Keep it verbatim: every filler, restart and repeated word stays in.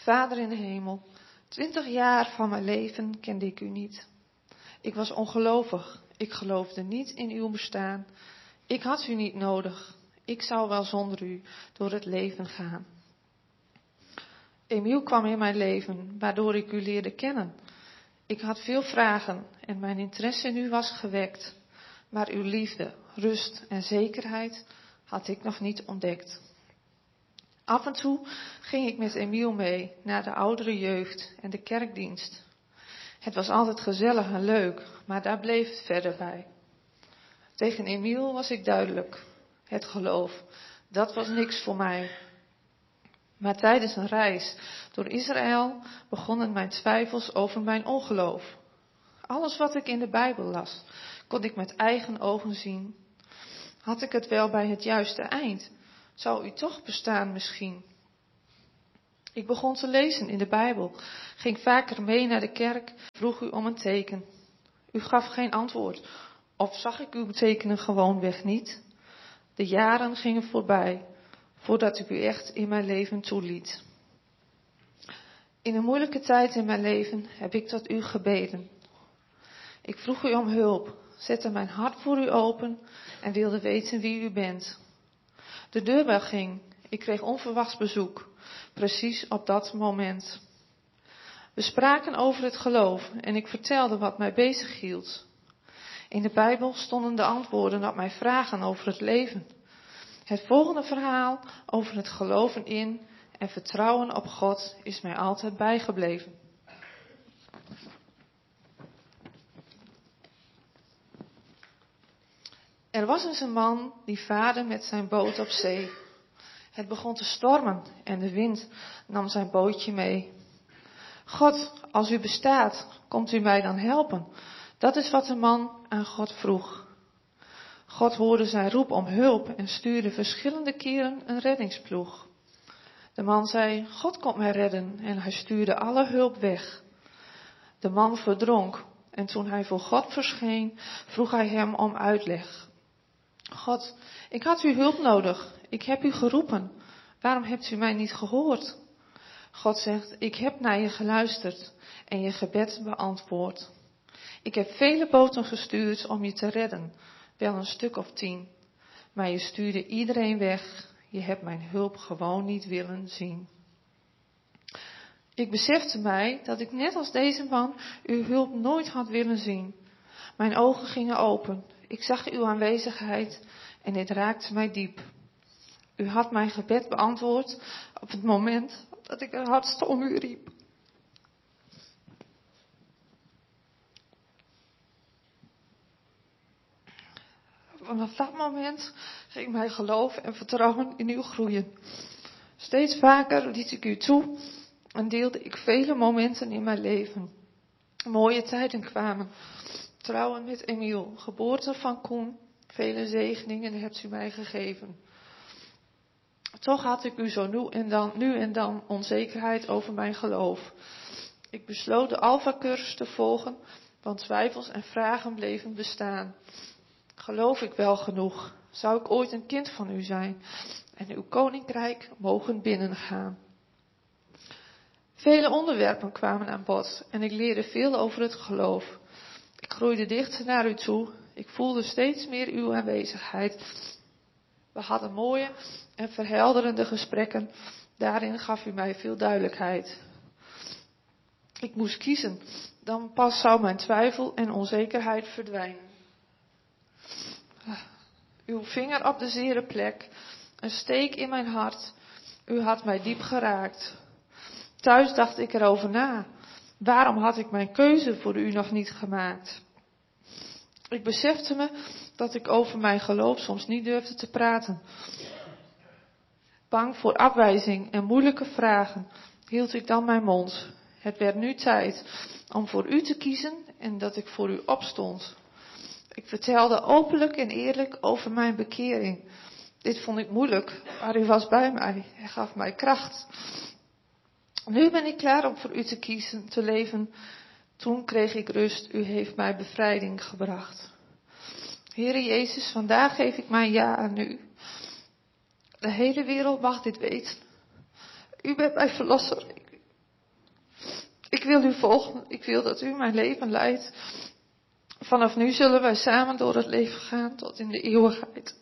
Vader in de hemel, twintig jaar van mijn leven kende ik u niet. Ik was ongelovig. Ik geloofde niet in uw bestaan. Ik had u niet nodig. Ik zou wel zonder u door het leven gaan. Emiel kwam in mijn leven, waardoor ik u leerde kennen. Ik had veel vragen en mijn interesse in u was gewekt. Maar uw liefde, rust en zekerheid had ik nog niet ontdekt. Af en toe ging ik met Emiel mee naar de oudere jeugd en de kerkdienst. Het was altijd gezellig en leuk, maar daar bleef het verder bij. Tegen Emiel was ik duidelijk. Het geloof, dat was niks voor mij. Maar tijdens een reis door Israël begonnen mijn twijfels over mijn ongeloof. Alles wat ik in de Bijbel las, kon ik met eigen ogen zien. Had ik het wel bij het juiste eind? Zou u toch bestaan misschien? Ik begon te lezen in de Bijbel, ging vaker mee naar de kerk, vroeg u om een teken. U gaf geen antwoord, of zag ik uw tekenen gewoonweg niet? De jaren gingen voorbij, voordat ik u echt in mijn leven toeliet. In een moeilijke tijd in mijn leven heb ik tot u gebeden. Ik vroeg u om hulp, zette mijn hart voor u open en wilde weten wie u bent. De deurbel ging, ik kreeg onverwachts bezoek, precies op dat moment. We spraken over het geloof en ik vertelde wat mij bezighield. In de Bijbel stonden de antwoorden op mijn vragen over het leven. Het volgende verhaal over het geloven in en vertrouwen op God is mij altijd bijgebleven. Er was eens een man die vaarde met zijn boot op zee. Het begon te stormen en de wind nam zijn bootje mee. God, als u bestaat, komt u mij dan helpen? Dat is wat de man aan God vroeg. God hoorde zijn roep om hulp en stuurde verschillende keren een reddingsploeg. De man zei, God komt mij redden en hij stuurde alle hulp weg. De man verdronk en toen hij voor God verscheen, vroeg hij hem om uitleg. God, ik had uw hulp nodig. Ik heb u geroepen. Waarom hebt u mij niet gehoord? God zegt, ik heb naar je geluisterd en je gebed beantwoord. Ik heb vele boten gestuurd om je te redden, wel een stuk of tien. Maar je stuurde iedereen weg. Je hebt mijn hulp gewoon niet willen zien. Ik besefte mij dat ik net als deze man uw hulp nooit had willen zien. Mijn ogen gingen open. Ik zag uw aanwezigheid en dit raakte mij diep. U had mijn gebed beantwoord op het moment dat ik het hardst om u riep. Vanaf dat moment ging mijn geloof en vertrouwen in u groeien. Steeds vaker liet ik u toe en deelde ik vele momenten in mijn leven. Mooie tijden kwamen. Trouwen met Emiel, geboorte van Koen, vele zegeningen hebt u mij gegeven. Toch had ik u zo nu en dan, nu en dan onzekerheid over mijn geloof. Ik besloot de Alpha-cursus te volgen, want twijfels en vragen bleven bestaan. Geloof ik wel genoeg? Zou ik ooit een kind van u zijn en uw koninkrijk mogen binnengaan? Vele onderwerpen kwamen aan bod en ik leerde veel over het geloof. Ik groeide dichter naar u toe. Ik voelde steeds meer uw aanwezigheid. We hadden mooie en verhelderende gesprekken. Daarin gaf u mij veel duidelijkheid. Ik moest kiezen. Dan pas zou mijn twijfel en onzekerheid verdwijnen. Uw vinger op de zere plek. Een steek in mijn hart. U had mij diep geraakt. Thuis dacht ik erover na. Waarom had ik mijn keuze voor u nog niet gemaakt? Ik besefte me dat ik over mijn geloof soms niet durfde te praten. Bang voor afwijzing en moeilijke vragen hield ik dan mijn mond. Het werd nu tijd om voor u te kiezen en dat ik voor u opstond. Ik vertelde openlijk en eerlijk over mijn bekering. Dit vond ik moeilijk, maar u was bij mij. Hij gaf mij kracht. Nu ben ik klaar om voor u te kiezen, te leven. Toen kreeg ik rust, u heeft mij bevrijding gebracht. Heere Jezus, vandaag geef ik mijn ja aan u. De hele wereld mag dit weten. U bent mijn verlosser. Ik wil u volgen. Ik wil dat u mijn leven leidt. Vanaf nu zullen wij samen door het leven gaan tot in de eeuwigheid.